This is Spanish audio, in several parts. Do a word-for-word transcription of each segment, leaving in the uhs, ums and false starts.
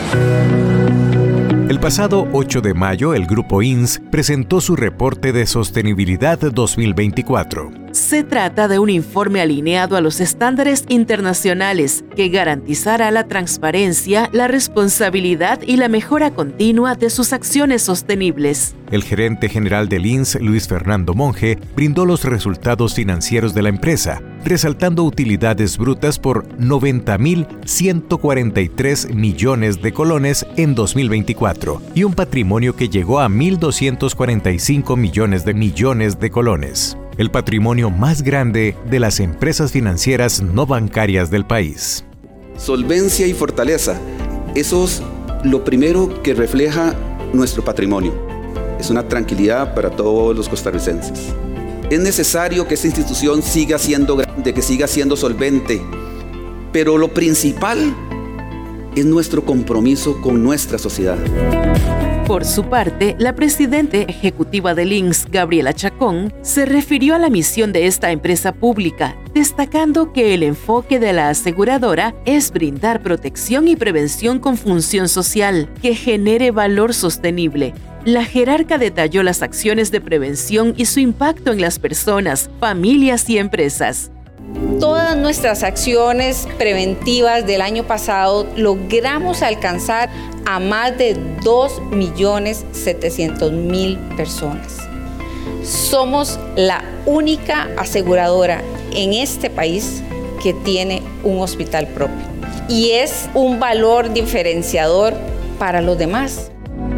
El pasado ocho de mayo, el Grupo I N S presentó su reporte de sostenibilidad dos mil veinticuatro. Se trata de un informe alineado a los estándares internacionales que garantizará la transparencia, la responsabilidad y la mejora continua de sus acciones sostenibles. El gerente general del I N S, Luis Fernando Monge, brindó los resultados financieros de la empresa, resaltando utilidades brutas por noventa mil ciento cuarenta y tres millones de colones en dos mil veinticuatro y un patrimonio que llegó a mil doscientos cuarenta y cinco millones de millones de colones, el patrimonio más grande de las empresas financieras no bancarias del país. Solvencia y fortaleza, eso es lo primero que refleja nuestro patrimonio. Es una tranquilidad para todos los costarricenses. Es necesario que esta institución siga siendo grande, que siga siendo solvente, pero lo principal es nuestro compromiso con nuestra sociedad. Por su parte, la presidenta ejecutiva del I N S, Gabriela Chacón, se refirió a la misión de esta empresa pública, destacando que el enfoque de la aseguradora es brindar protección y prevención con función social que genere valor sostenible. La jerarca detalló las acciones de prevención y su impacto en las personas, familias y empresas. Todas nuestras acciones preventivas del año pasado logramos alcanzar a más de dos millones setecientos mil personas. Somos la única aseguradora en este país que tiene un hospital propio y es un valor diferenciador para los demás.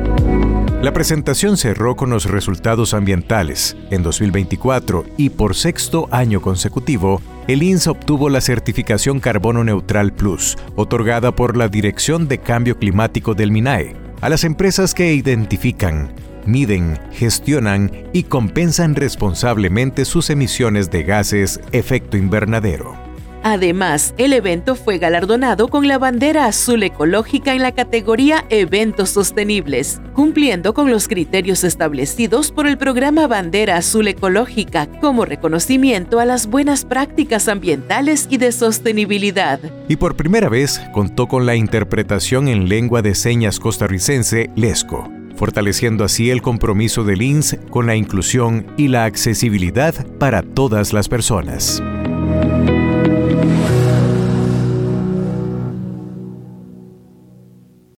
La presentación cerró con los resultados ambientales. En dos mil veinticuatro y por sexto año consecutivo, el I N S obtuvo la certificación Carbono Neutral Plus, otorgada por la Dirección de Cambio Climático del MINAE, a las empresas que identifican, miden, gestionan y compensan responsablemente sus emisiones de gases efecto invernadero. Además, el evento fue galardonado con la bandera azul ecológica en la categoría Eventos Sostenibles, cumpliendo con los criterios establecidos por el programa Bandera Azul Ecológica como reconocimiento a las buenas prácticas ambientales y de sostenibilidad. Y por primera vez contó con la interpretación en lengua de señas costarricense LESCO, fortaleciendo así el compromiso del I N S con la inclusión y la accesibilidad para todas las personas.